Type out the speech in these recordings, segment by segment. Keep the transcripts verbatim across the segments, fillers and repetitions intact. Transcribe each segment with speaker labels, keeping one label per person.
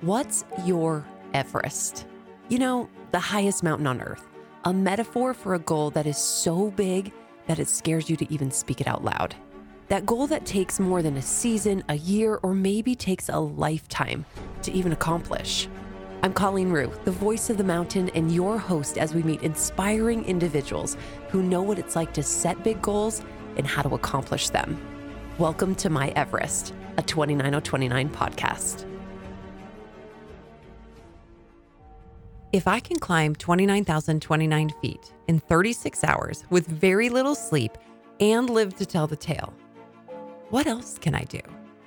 Speaker 1: What's your Everest? You know, the highest mountain on earth, a metaphor for a goal that is so big that it scares you to even speak it out loud. That goal that takes more than a season, a year, or maybe takes a lifetime to even accomplish. I'm Colleen Rue, the voice of the mountain and your host as we meet inspiring individuals who know what it's like to set big goals and how to accomplish them. Welcome to My Everest, a twenty-nine oh twenty-nine podcast. If I can climb twenty-nine thousand twenty-nine feet in thirty-six hours with very little sleep and live to tell the tale, what else can I do?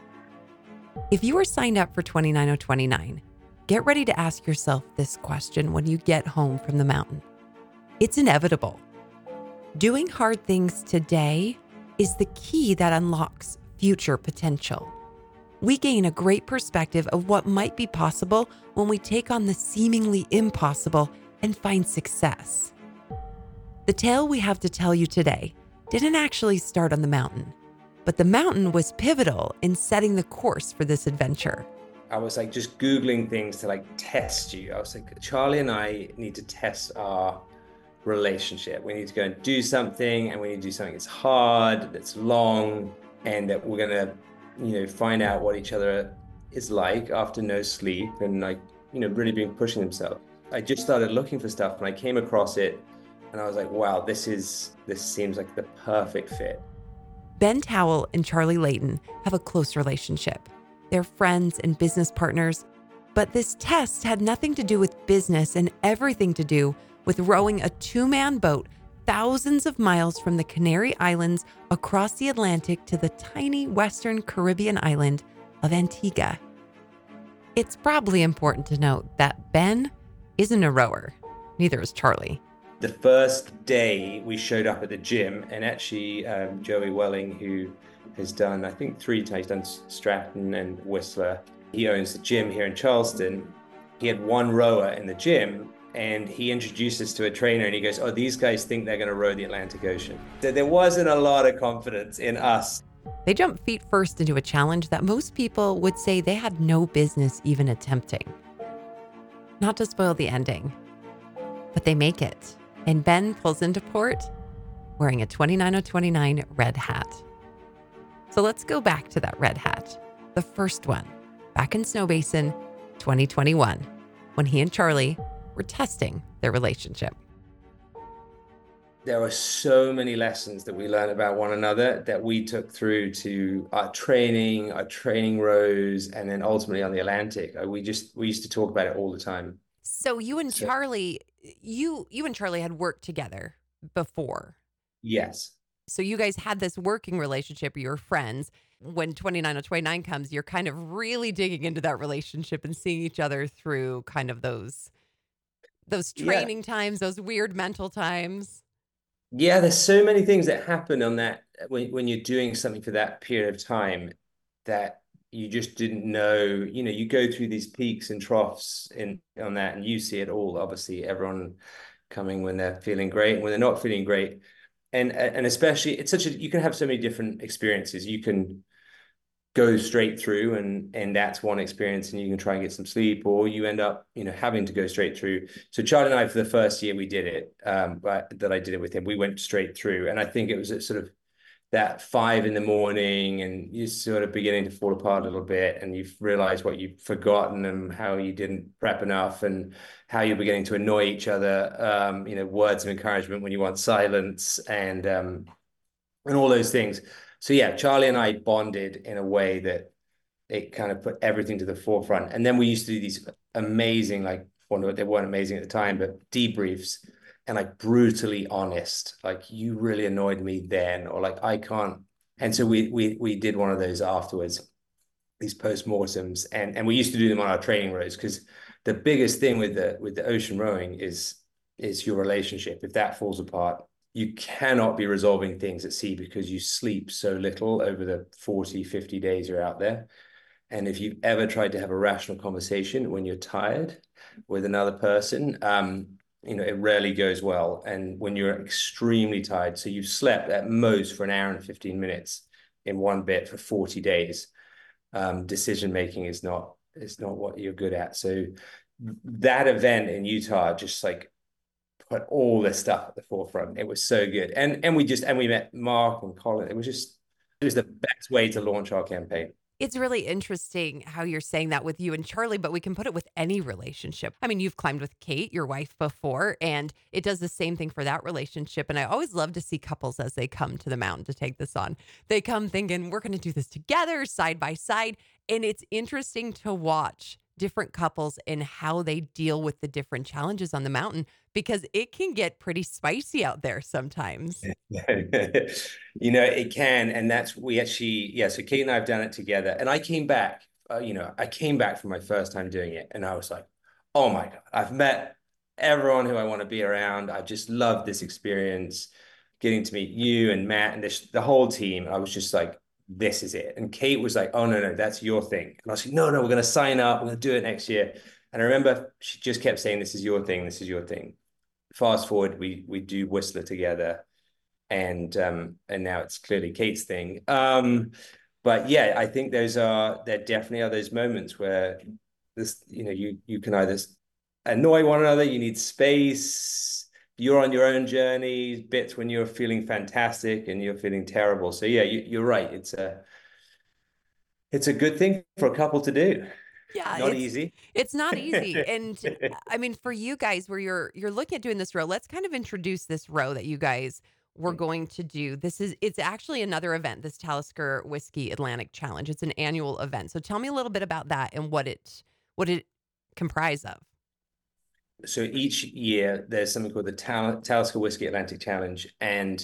Speaker 1: If you are signed up for twenty-nine oh twenty-nine, get ready to ask yourself this question when you get home from the mountain. It's inevitable. Doing hard things today is the key that unlocks future potential. We gain a great perspective of what might be possible when we take on the seemingly impossible and find success. The tale we have to tell you today didn't actually start on the mountain, but the mountain was pivotal in setting the course for this adventure.
Speaker 2: I was like just Googling things to like test you. I was like, Charlie and I need to test our relationship. We need to go and do something, and we need to do something that's hard, that's long, and that we're gonna, you know, find out what each other is like after no sleep and like, you know, really being pushing themselves. I just started looking for stuff and I came across it and I was like, wow, this is, this seems like the perfect fit.
Speaker 1: Ben Towell and Charlie Layton have a close relationship. They're friends and business partners, but this test had nothing to do with business and everything to do with rowing a two-man boat thousands of miles from the Canary Islands across the Atlantic to the tiny Western Caribbean island of Antigua. It's probably important to note that Ben isn't a rower, neither is Charlie.
Speaker 2: The first day we showed up at the gym, and actually um, Joey Welling, who has done, I think three times, done Stratton and Whistler. He owns the gym here in Charleston. He had one rower in the gym, and he introduced us to a trainer, and he goes, oh, these guys think they're going to row the Atlantic Ocean. So there wasn't a lot of confidence in us.
Speaker 1: They jumped feet first into a challenge that most people would say they had no business even attempting. Not to spoil the ending, but they make it. And Ben pulls into port wearing a twenty-nine oh twenty-nine red hat. So let's go back to that red hat, the first one, back in Snowbasin, twenty twenty-one, when he and Charlie were testing their relationship.
Speaker 2: There were so many lessons that we learned about one another that we took through to our training, our training rows, and then ultimately on the Atlantic. We just, we used to talk about it all the time.
Speaker 1: So you and
Speaker 2: So-
Speaker 1: Charlie, you you and Charlie had worked together before.
Speaker 2: Yes.
Speaker 1: So you guys had this working relationship, you were friends. When twenty-nine oh twenty-nine comes, you're kind of really digging into that relationship and seeing each other through kind of those those training yeah. times, those weird mental times.
Speaker 2: Yeah, there's so many things that happen on that when, when you're doing something for that period of time that you just didn't know. You know, you go through these peaks and troughs in on that, and you see it all. Obviously, everyone coming when they're feeling great and when they're not feeling great. And and especially, it's such a, you can have so many different experiences. You can go straight through and and that's one experience, and you can try and get some sleep, or you end up, you know, having to go straight through. So Charlie and I, for the first year we did it, um, but that I did it with him, we went straight through. And I think it was a sort of that five in the morning, and you're sort of beginning to fall apart a little bit, and you've realized what you've forgotten and how you didn't prep enough, and how you're beginning to annoy each other. Um, you know, words of encouragement when you want silence, and um, and all those things. So yeah, Charlie and I bonded in a way that it kind of put everything to the forefront. And then we used to do these amazing, like, well, they weren't amazing at the time, but debriefs, and like brutally honest, like, you really annoyed me then, or like, I can't. And so we we we did one of those afterwards, these postmortems, and and we used to do them on our training rows, because the biggest thing with the with the ocean rowing is is your relationship. If that falls apart, you cannot be resolving things at sea, because you sleep so little over the forty, fifty days you're out there. And if you've ever tried to have a rational conversation when you're tired with another person, um, you know, it rarely goes well. And when you're extremely tired, so you've slept at most for an hour and fifteen minutes in one bit for forty days, um, decision-making is not it's not what you're good at. So that event in Utah just like put all this stuff at the forefront. It was so good. And and we just and we met Mark and Colin. It was just it was the best way to launch our campaign.
Speaker 1: It's really interesting how you're saying that with you and Charlie, but we can put it with any relationship. I mean, you've climbed with Kate, your wife, before, and it does the same thing for that relationship. And I always love to see couples as they come to the mountain to take this on. They come thinking, we're going to do this together, side by side. And it's interesting to watch different couples and how they deal with the different challenges on the mountain because it can get pretty spicy out there sometimes.
Speaker 2: You know, it can. And that's, we actually, yeah, so Kate and I have done it together. And I came back, uh, you know, I came back from my first time doing it. And I was like, oh my God, I've met everyone who I want to be around. I just love this experience, getting to meet you and Matt and this, the whole team. I was just like, this is it. And Kate was like, oh, no, no, that's your thing. And I was like, no, no, we're going to sign up. We're going to do it next year. And I remember she just kept saying, this is your thing. This is your thing. Fast forward, we we do Whistler together. And um, and now it's clearly Kate's thing. Um, but yeah, I think those are, there definitely are those moments where this, you know, you you can either annoy one another, you need space, you're on your own journey, bits when you're feeling fantastic and you're feeling terrible. So yeah, you, you're right. It's a it's a good thing for a couple to do.
Speaker 1: Yeah,
Speaker 2: Not
Speaker 1: it's
Speaker 2: easy.
Speaker 1: it's not easy. And I mean, for you guys, where you're you're looking at doing this row, let's kind of introduce this row that you guys were going to do. This is it's actually another event, this Talisker Whiskey Atlantic Challenge. It's an annual event. So tell me a little bit about that and what it what it comprise of.
Speaker 2: So each year there's something called the Tal Talisker Whiskey Atlantic Challenge, and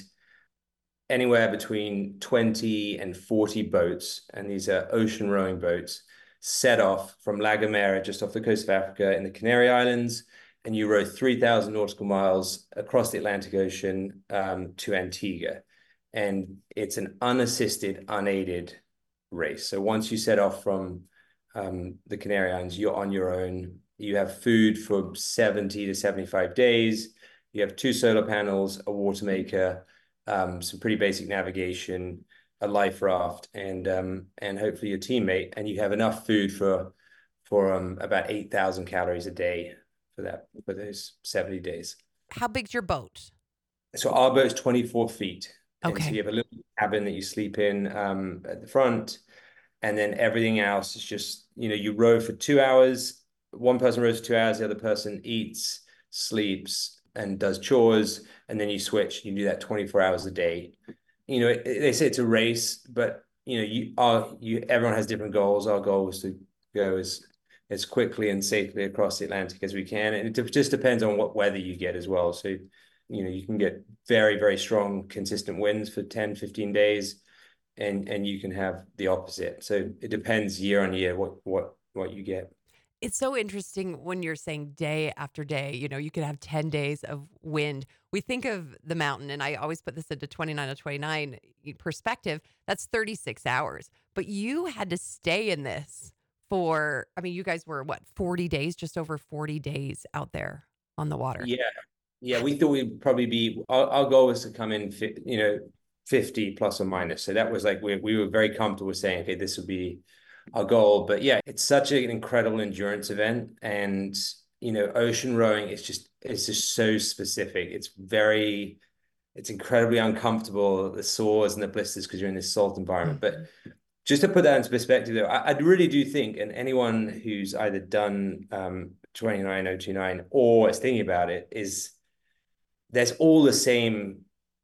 Speaker 2: anywhere between twenty and forty boats, and these are ocean rowing boats, set off from La Gomera, just off the coast of Africa in the Canary Islands, and you row three thousand nautical miles across the Atlantic Ocean um, to Antigua. And it's an unassisted, unaided race. So once you set off from um, the Canary Islands, you're on your own. You have food for seventy to seventy-five days. You have two solar panels, a water maker, um, some pretty basic navigation, a life raft, and um, and hopefully your teammate, and you have enough food for for um, about eight thousand calories a day for that for those seventy days.
Speaker 1: How big's your boat?
Speaker 2: So our boat's twenty-four feet. And so
Speaker 1: Okay.
Speaker 2: you have a little cabin that you sleep in um, at the front, and then everything else is just, you know, you row for two hours. One person rows for two hours, the other person eats, sleeps, and does chores, and then you switch. You do that twenty-four hours a day. You know, it, they say it's a race, but you know, you are you. Everyone has different goals. Our goal was to go as as quickly and safely across the Atlantic as we can, and it just depends on what weather you get as well. So, you know, you can get very, very strong, consistent winds for ten, fifteen days, and and you can have the opposite. So it depends year on year what what what you get.
Speaker 1: It's so interesting when you're saying day after day, you know, you could have ten days of wind. We think of the mountain, and I always put this into twenty-nine to twenty-nine perspective. That's thirty-six hours. But you had to stay in this for, I mean, you guys were what, forty days, just over forty days out there on the water.
Speaker 2: Yeah, yeah. We thought we'd probably be. Our, our goal was to come in, you know, fifty plus or minus. So that was like we we were very comfortable with saying, okay, this would be our goal. But yeah, it's such an incredible endurance event, and you know, ocean rowing is just it's just so specific. It's very, it's incredibly uncomfortable, the sores and the blisters because you're in this salt environment. But just to put that into perspective, though, I, I really do think, and anyone who's either done um, twenty-nine oh two nine or is thinking about it, is there's all the same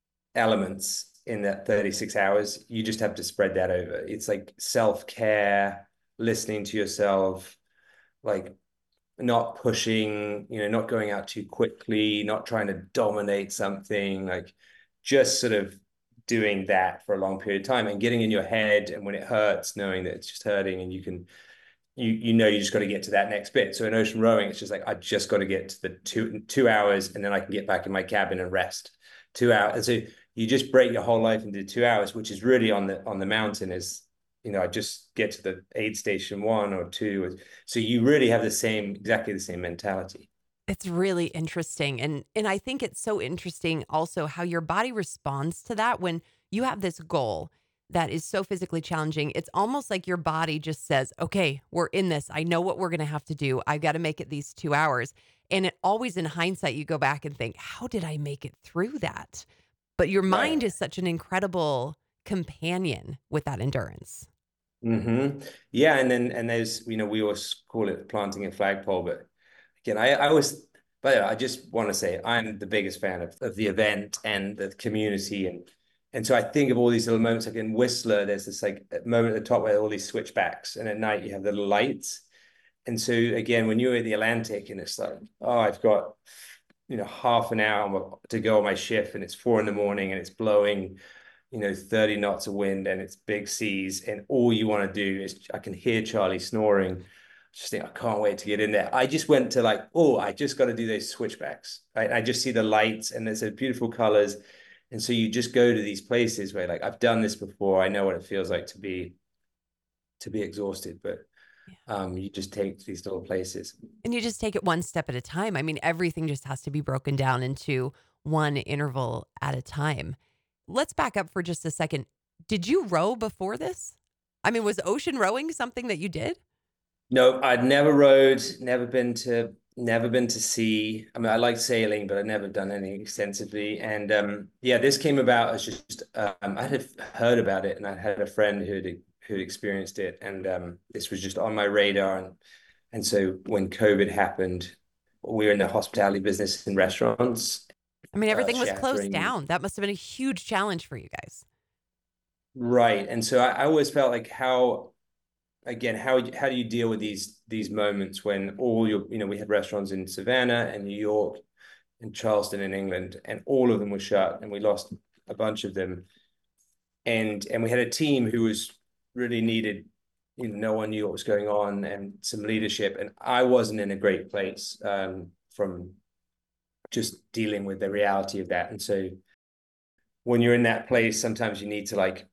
Speaker 2: elements in that thirty-six hours. You just have to spread that over. It's like self-care, listening to yourself, like not pushing, you know, not going out too quickly, not trying to dominate something, like just sort of doing that for a long period of time and getting in your head. And when it hurts, knowing that it's just hurting, and you can, you you know, you just got to get to that next bit. So in ocean rowing, it's just like, I just got to get to the two two hours and then I can get back in my cabin and rest two hours. And so you just break your whole life into two hours, which is really on the on the mountain is, you know, I just get to the aid station one or two. So you really have the same, exactly the same mentality.
Speaker 1: It's really interesting. And and I think it's so interesting also how your body responds to that when you have this goal that is so physically challenging. It's almost like your body just says, okay, we're in this. I know what we're going to have to do. I got to make it these two hours. And it always in hindsight, you go back and think, how did I make it through that? But your mind
Speaker 2: Right.
Speaker 1: is such an incredible companion with that endurance.
Speaker 2: Mm-hmm. Yeah. And then, and there's, you know, we always call it planting a flagpole, but again, I, I always, but I just want to say I'm the biggest fan of, of the event and the community. And, and so I think of all these little moments, like in Whistler, there's this like moment at the top where all these switchbacks, and at night you have the little lights. And so again, when you're in the Atlantic and it's like, oh, I've got, you know, half an hour to go on my shift and it's four in the morning and it's blowing, you know, thirty knots of wind and it's big seas, and all you want to do is, I can hear Charlie snoring. Just think, I can't wait to get in there. I just went to like, oh, I just got to do those switchbacks. I, I just see the lights and there's a beautiful colors. And so you just go to these places where like, I've done this before. I know what it feels like to be, to be exhausted, but um, you just take these little places.
Speaker 1: And you just take it one step at a time. I mean, everything just has to be broken down into one interval at a time. Let's back up for just a second. Did you row before this? I mean, was ocean rowing something that you did?
Speaker 2: No, I'd never rowed, never been to, never been to sea. I mean, I like sailing, but I'd never done anything extensively. And um, yeah, this came about as just um, I had heard about it, and I had a friend who'd who'd experienced it, and um, this was just on my radar. And and so when COVID happened, we were in the hospitality business in restaurants,
Speaker 1: I mean,
Speaker 2: uh,
Speaker 1: everything was closed
Speaker 2: chattering.
Speaker 1: down. That must have been a huge challenge for you guys.
Speaker 2: Right. And so I, I always felt like how, again, how how do you deal with these these moments when all your, you know, we had restaurants in Savannah and New York and Charleston in England, and all of them were shut, and we lost a bunch of them. And and we had a team who was really needed, you know, no one knew what was going on, and some leadership. And I wasn't in a great place um, from just dealing with the reality of that. And so when you're in that place, sometimes you need to like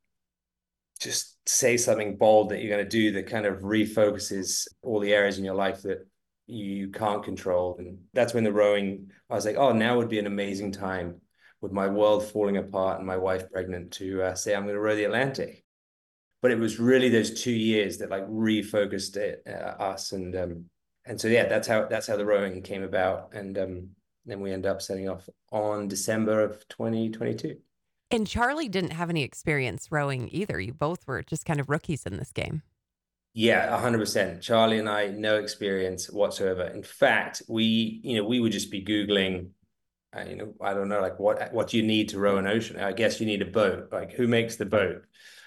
Speaker 2: just say something bold that you're going to do that kind of refocuses all the areas in your life that you can't control. And that's when the rowing, I was like, oh, now would be an amazing time with my world falling apart and my wife pregnant to uh, say, I'm going to row the Atlantic. But it was really those two years that like refocused it, uh, us. And, um, and so, yeah, that's how, that's how the rowing came about. And um, then we end up setting off on December of twenty twenty-two.
Speaker 1: And Charlie didn't have any experience rowing either. You both were just kind of rookies in this game.
Speaker 2: Yeah, one hundred percent. Charlie and I, no experience whatsoever. In fact, we, you know, we would just be Googling, uh, you know, I don't know, like what what do you need to row an ocean? I guess you need a boat. Like who makes the boat?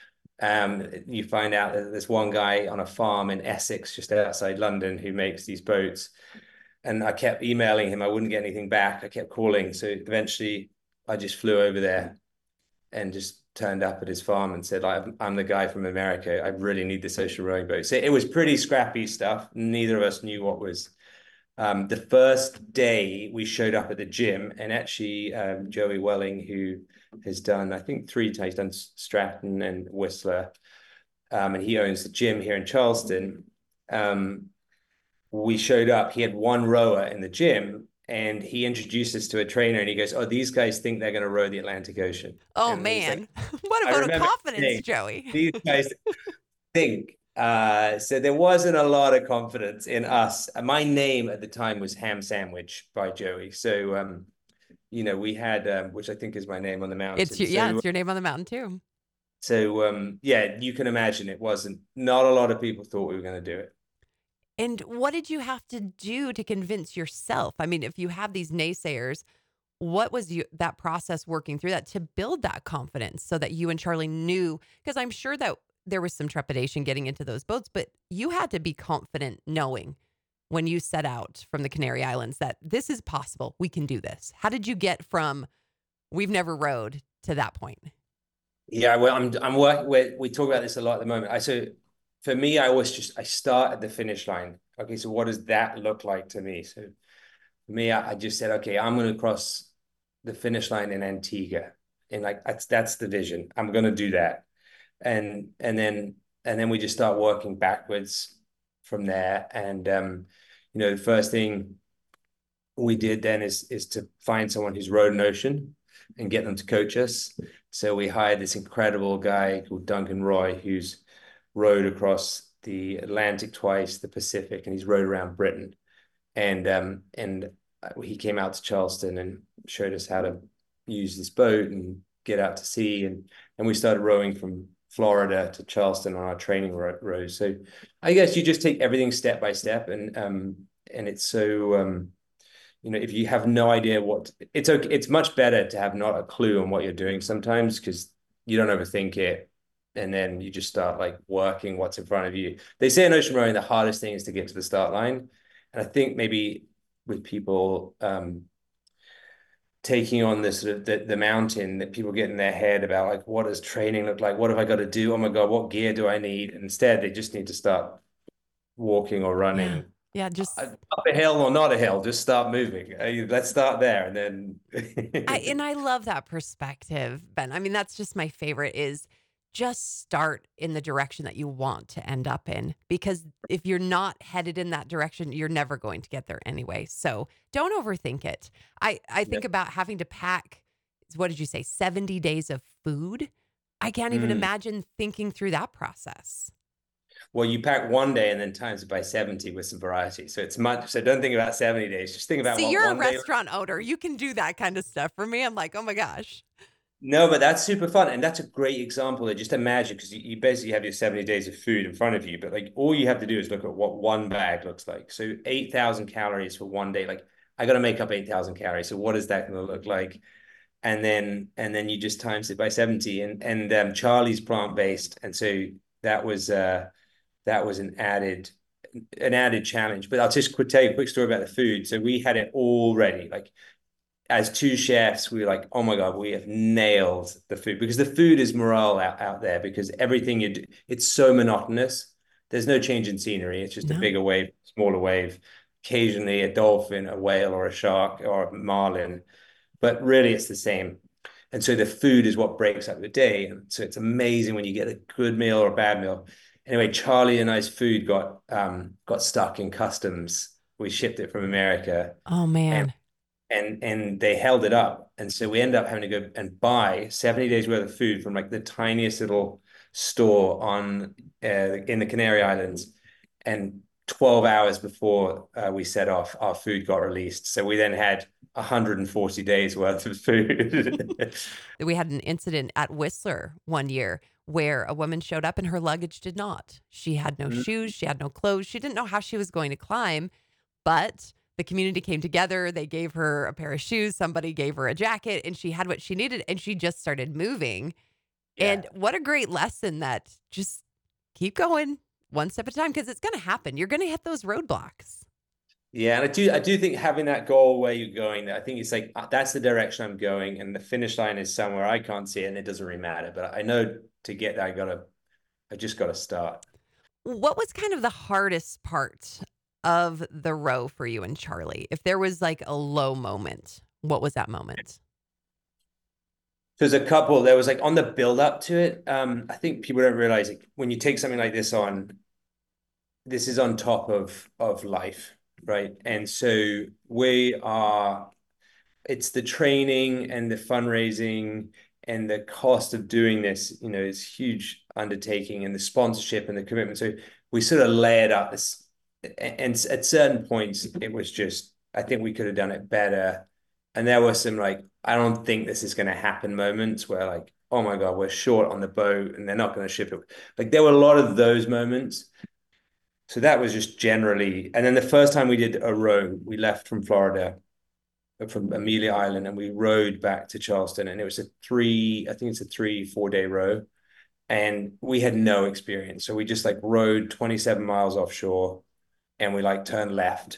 Speaker 2: Um, you find out that there's one guy on a farm in Essex, just outside London, who makes these boats. And I kept emailing him. I wouldn't get anything back. I kept calling. So eventually I just flew over there and just turned up at his farm and said, I'm, I'm the guy from America. I really need this ocean rowing boat. So it was pretty scrappy stuff. Neither of us knew what was. Um, the first day we showed up at the gym, and actually um, Joey Welling, who has done, I think three times, he's done Stratton and Whistler, um, and he owns the gym here in Charleston. Um, we showed up, he had one rower in the gym, and he introduced us to a trainer, and he goes, oh, these guys think they're going to row the Atlantic Ocean.
Speaker 1: Oh,
Speaker 2: And he's like,
Speaker 1: man. What a
Speaker 2: I
Speaker 1: vote of
Speaker 2: remember
Speaker 1: confidence,
Speaker 2: saying,
Speaker 1: Joey.
Speaker 2: these guys think. Uh, so there wasn't a lot of confidence in us. My name at the time was Ham Sandwich by Joey. So, um, you know, we had, um, which I think is my name on the
Speaker 1: It's
Speaker 2: mountain.
Speaker 1: your, yeah,
Speaker 2: So,
Speaker 1: it's your name on the mountain too.
Speaker 2: so um, yeah, you can imagine it wasn't, not a lot of people thought we were going to do it.
Speaker 1: And what did you have to do to convince yourself? I mean, if you have these naysayers, what was you, that process working through that to build that confidence so that you and Charlie knew? Because I'm sure that there was some trepidation getting into those boats, but you had to be confident knowing when you set out from the Canary Islands that this is possible. We can do this. How did you get from we've never rowed to that point?
Speaker 2: Yeah, well, I'm, I'm working, we we talk about this a lot at the moment. I, so for me, I always just, I start at the finish line. Okay, so what does that look like to me? So for me, I, I just said, okay, I'm going to cross the finish line in Antigua. And like, that's, that's the vision. I'm going to do that. And, and then, and then we just start working backwards from there. And, um, you know, the first thing we did then is, is to find someone who's rowed an ocean. and get them to coach us. So we hired this incredible guy called Duncan Roy, who's rowed across the Atlantic twice, the Pacific, and he's rowed around Britain. And um, and he came out to Charleston and showed us how to use this boat and get out to sea. And and we started rowing from Florida to Charleston on our training rows. So I guess you just take everything step by step, and um and it's so um you know, if you have no idea what, it's okay, it's much better to have not a clue on what you're doing sometimes, because you don't overthink it, and then you just start like working what's in front of you. They say in ocean rowing the hardest thing is to get to the start line, and I think maybe with people um taking on this sort of the, the mountain, that people get in their head about like, what does training look like? What have I got to do? Oh my God, what gear do I need? And instead, they just need to start walking or
Speaker 1: Yeah.
Speaker 2: running
Speaker 1: Yeah. Just,
Speaker 2: up a hill or not a hill. Just start moving. Uh, Let's start there, and
Speaker 1: I,
Speaker 2: then
Speaker 1: and I love that perspective, Ben. I mean, that's just my favorite is just start in the direction that you want to end up in. Because if you're not headed in that direction, you're never going to get there anyway. So don't overthink it. I, I think
Speaker 2: Yep.
Speaker 1: about having to pack, what did you say, seventy days of food? I can't even
Speaker 2: Mm.
Speaker 1: imagine thinking through that process.
Speaker 2: Well, you pack one day and then times it by seventy with some variety. So it's much. So don't think about seventy days. Just think about
Speaker 1: See,
Speaker 2: what
Speaker 1: you're a
Speaker 2: one day.
Speaker 1: restaurant owner. You can do that kind of stuff. For me, I'm like, oh my gosh.
Speaker 2: No, but that's super fun. And that's a great example of just imagine, because you, you basically have your seventy days of food in front of you, but like all you have to do is look at what one bag looks like. So eight thousand calories for one day. Like I got to make up eight thousand calories. So what is that going to look like? And then, and then you just times it by seventy, and, and um, Charlie's plant-based. And so that was, uh, that was an added, an added challenge, but I'll just quick tell you a quick story about the food. So we had it all ready. Like as two chefs, we were like, oh my God, we have nailed the food, because the food is morale out, out there, because everything you do, it's so monotonous. There's no change in scenery. It's just a
Speaker 1: No.
Speaker 2: bigger wave, smaller wave, occasionally a dolphin, a whale, or a shark, or a marlin, but really it's the same. And so the food is what breaks up the day. And so it's amazing when you get a good meal or a bad meal. Anyway, Charlie and I's food got um got stuck in customs. We shipped it from America,
Speaker 1: Oh
Speaker 2: and
Speaker 1: man.
Speaker 2: and and they held it up, and so we ended up having to go and buy seventy days worth of food from like the tiniest little store on uh, in the Canary Islands, and twelve hours before uh, we set off, our food got released, so we then had one hundred forty days worth of food.
Speaker 1: We had an incident at Whistler one year where a woman showed up and her luggage did not. She had no shoes, she had no clothes, she didn't know how she was going to climb, but the community came together. They gave her a pair of shoes, somebody gave her a jacket, and she had what she needed and she just started moving.
Speaker 2: Yeah.
Speaker 1: And what a great lesson that just keep going one step at a time because it's going to happen. You're going to hit those roadblocks.
Speaker 2: Yeah, and I do I do think having that goal where you're going, I think it's like uh, that's the direction I'm going, and the finish line is somewhere I can't see it, and it doesn't really matter. But I know to get there, I gotta, I just gotta start.
Speaker 1: What was kind of the hardest part of the row for you and Charlie? If there was like a low moment, what was that moment?
Speaker 2: There's a couple. There was like on the build up to it. Um, I think people don't realize it, when you take something like this on, this is on top of of life, right? And so we are, it's the training and the fundraising and the cost of doing this, you know, is huge undertaking, and the sponsorship and the commitment. So we sort of layered up this, and at certain points it was just, I think we could have done it better. And there were some like, I don't think this is going to happen moments where like, oh my God, we're short on the boat and they're not going to ship it. Like there were a lot of those moments. So that was just generally, and then the first time we did a row, we left from Florida, from Amelia Island, and we rowed back to Charleston, and it was a three, I think it's a three, four day row. And we had no experience. So we just like rowed twenty-seven miles offshore, and we like turned left.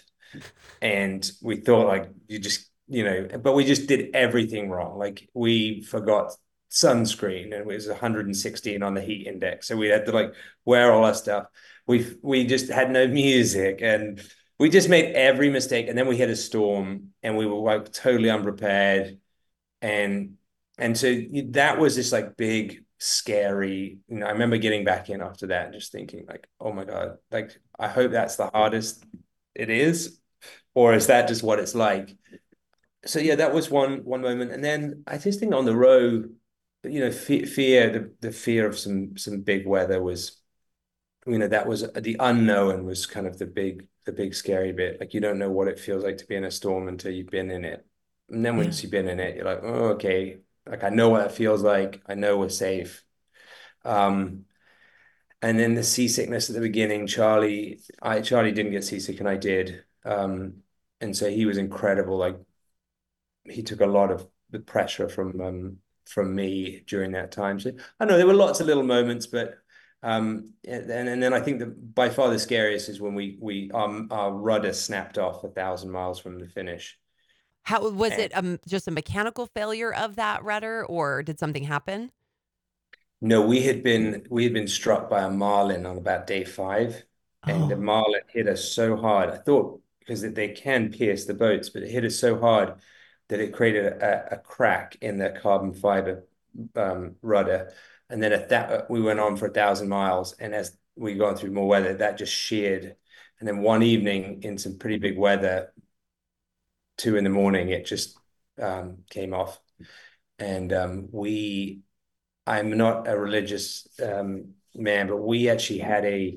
Speaker 2: And we thought like, you just, you know, but we just did everything wrong. Like we forgot sunscreen, and it was one hundred sixteen on the heat index. So we had to like wear all our stuff. We we just had no music, and we just made every mistake. And then we hit a storm, and we were like totally unprepared. And and so that was this like big, scary, you know, I remember getting back in after that and just thinking like, oh my God, like I hope that's the hardest it is, or is that just what it's like? so yeah, that was one one moment, and then I just think on the road, you know, fe fear the the fear of some some big weather was, you know, that was the unknown was kind of the big the big scary bit. Like you don't know what it feels like to be in a storm until you've been in it, and then
Speaker 1: Yeah.
Speaker 2: once you've been in it, you're like, oh, okay, like I know what that feels like. I know we're safe. Um, and then the seasickness at the beginning, Charlie, I Charlie didn't get seasick and I did. Um, and so he was incredible. Like he took a lot of the pressure from um from me during that time. So I know there were lots of little moments, but um and, and then I think that by far the scariest is when we we um our rudder snapped off a thousand miles from the finish.
Speaker 1: How was
Speaker 2: And
Speaker 1: it? Um, just a mechanical failure of that rudder, or did something happen?
Speaker 2: no, we had been we had been struck by a marlin on about day five, and the
Speaker 1: Oh,
Speaker 2: marlin hit us so hard. I thought because they can pierce the boats, but it hit us so hard that it created a, a crack in the carbon fiber um, rudder. And then at that, we went on for a thousand miles, and as we gone through more weather, that just sheared. And then one evening in some pretty big weather, two in the morning, it just um, came off. And um, we I'm not a religious um, man, but we actually had a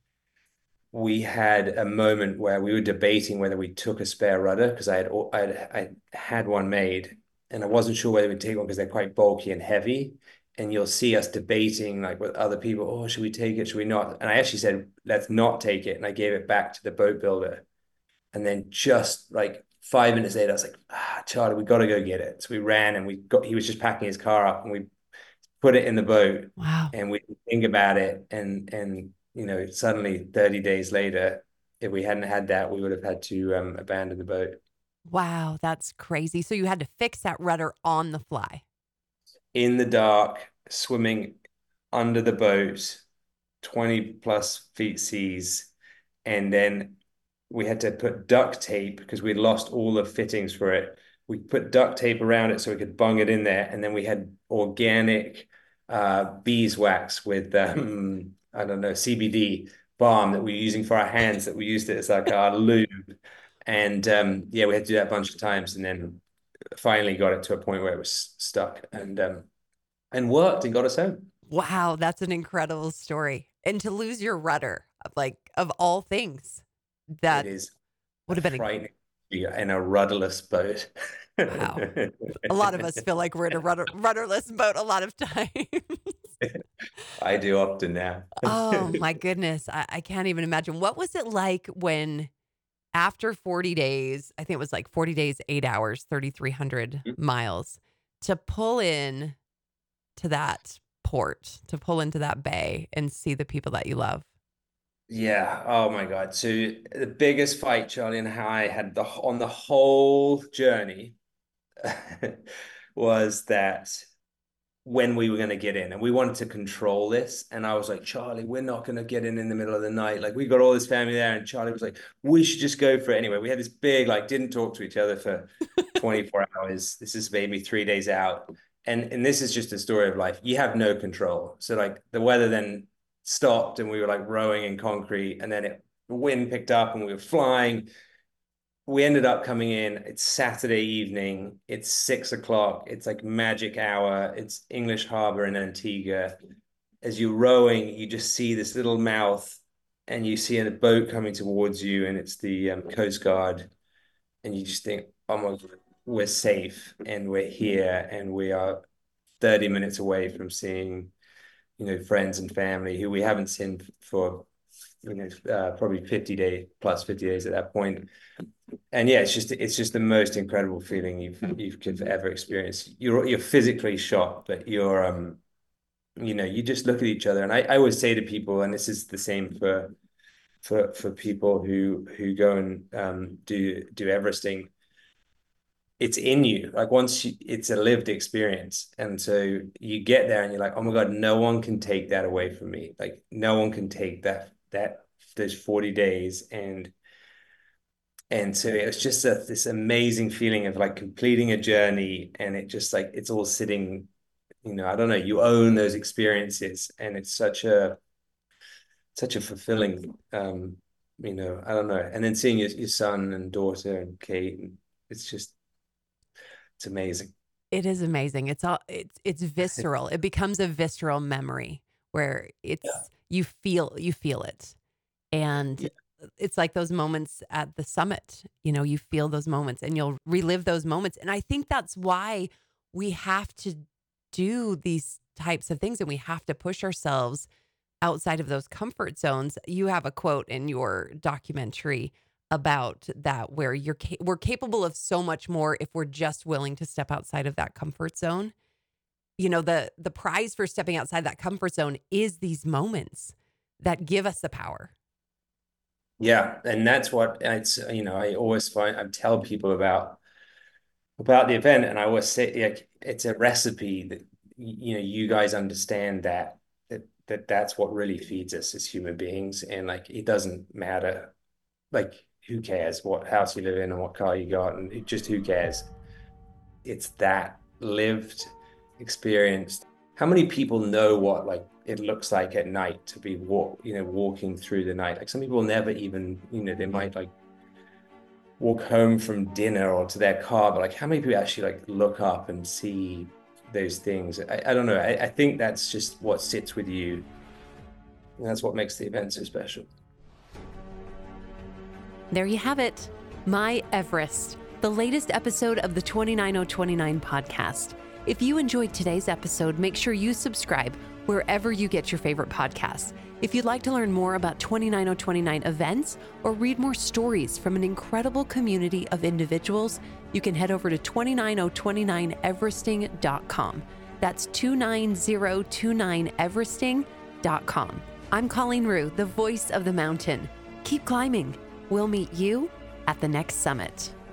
Speaker 2: we had a moment where we were debating whether we took a spare rudder because I had I I had one made and I wasn't sure whether we'd take one because they're quite bulky and heavy. And you'll see us debating like with other people, oh, should we take it? Should we not? And I actually said, let's not take it. And I gave it back to the boat builder. And then just like five minutes later, I was like, ah, Charlie, we got to go get it. So we ran and we got, he was just packing his car up and we put it in the boat
Speaker 1: wow.
Speaker 2: and we think about it and and you know suddenly thirty days later if we hadn't had that we would have had to um, abandon the boat
Speaker 1: Wow, that's crazy. So you had to fix that rudder on the fly.
Speaker 2: in the dark swimming under the boat twenty plus feet seas and then we had to put duct tape because we lost all the fittings for it. We put duct tape around it so we could bung it in there, and then we had organic uh, beeswax with um, I don't know C B D balm that we were using for our hands that we used it as like our lube. And um, yeah, we had to do that a bunch of times, and then finally got it to a point where it was stuck and um, and worked and got us home.
Speaker 1: Wow, that's an incredible story. And to lose your rudder, like of all things,
Speaker 2: It
Speaker 1: that
Speaker 2: is
Speaker 1: would
Speaker 2: a
Speaker 1: have been a
Speaker 2: frightening to be in a rudderless boat.
Speaker 1: wow. A lot of us feel like we're in a rudder, rudderless boat a lot of times.
Speaker 2: I do often now.
Speaker 1: Oh my goodness. I, I can't even imagine. What was it like when after forty days, I think it was like forty days, eight hours, three thousand three hundred miles to pull in to that port, to pull into that bay and see the people that you love?
Speaker 2: Yeah. Oh my God. So the biggest fight Charlie and I had the on the whole journey was that when we were going to get in and we wanted to control this. And I was like, Charlie, we're not going to get in in the middle of the night. Like we got all this family there. And Charlie was like, we should just go for it anyway. We had this big, like didn't talk to each other for twenty-four hours. This is maybe three days out. And, and this is just a story of life. You have no control. So like the weather then stopped and we were like rowing in concrete and then it, the wind picked up and we were flying. We ended up coming in. It's Saturday evening. It's six o'clock. It's like magic hour. It's English Harbor in Antigua. As you're rowing, you just see this little mouth and you see a boat coming towards you, and it's the um, Coast Guard. And you just think, oh my God, we're safe and we're here and we are thirty minutes away from seeing, you know, friends and family who we haven't seen for, you know, uh, probably fifty days plus fifty days at that point. And yeah, it's just it's just the most incredible feeling you've you could ever experience. You're you're physically shocked, but you're um you know you just look at each other, and I, I always say to people, and this is the same for for for people who who go and um do do Everesting. It's in you. Like once you, it's a lived experience, and so you get there and you're like, oh my God, no one can take that away from me. Like no one can take that that those forty days and And so it was just a, this amazing feeling of like completing a journey and it just like it's all sitting, you know, I don't know, you own those experiences and it's such a such a fulfilling um, you know, I don't know. And then seeing your, your son and daughter and Kate and it's just It's amazing.
Speaker 1: It is amazing. It's all it's it's visceral. It becomes a visceral memory where
Speaker 2: Yeah.
Speaker 1: it's you feel you feel it. And
Speaker 2: Yeah.
Speaker 1: it's like those moments at the summit. You know, you feel those moments and you'll relive those moments. And I think that's why we have to do these types of things and we have to push ourselves outside of those comfort zones. You have a quote in your documentary about that where you're ca- we're capable of so much more if we're just willing to step outside of that comfort zone. You know, the the prize for stepping outside that comfort zone is these moments that give us the power.
Speaker 2: Yeah. And that's what it's, you know, I always find, I tell people about about the event, and I always say, like, it's a recipe that, you know, you guys understand that that that that's what really feeds us as human beings. And like, it doesn't matter, like, who cares what house you live in and what car you got, and it just, who cares? It's that lived experience. How many people know what, like, it looks like at night to be walk, you know, walking through the night? Like, some people never even, you know, they might like walk home from dinner or to their car, but like, how many people actually like look up and see those things? I, I don't know. I, I think that's just what sits with you. And that's what makes the event so special.
Speaker 1: There you have it. My Everest, the latest episode of the twenty-nine oh twenty-nine podcast. If you enjoyed today's episode, make sure you subscribe wherever you get your favorite podcasts. If you'd like to learn more about twenty-nine oh twenty-nine events or read more stories from an incredible community of individuals, you can head over to two nine oh two nine everesting dot com. That's two nine oh two nine everesting dot com. I'm Colleen Rue, the voice of the mountain. Keep climbing. We'll meet you at the next summit.